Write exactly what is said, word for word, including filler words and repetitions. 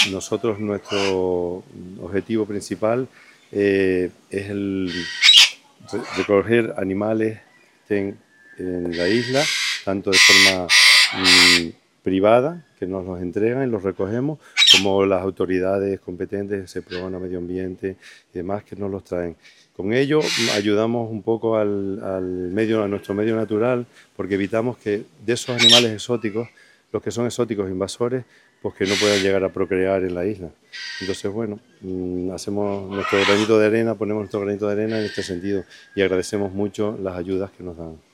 nosotros nuestro objetivo principal eh, es el recoger animales que estén en la isla, tanto de forma mm, privada, que nos los entregan y los recogemos, como las autoridades competentes, Seprona, Medio Ambiente y demás, que nos los traen. Con ello ayudamos un poco al, al medio, a nuestro medio natural, porque evitamos que de esos animales exóticos, los que son exóticos invasores, pues que no puedan llegar a procrear en la isla. Entonces, bueno, mmm, hacemos nuestro granito de arena, ponemos nuestro granito de arena en este sentido y agradecemos mucho las ayudas que nos dan.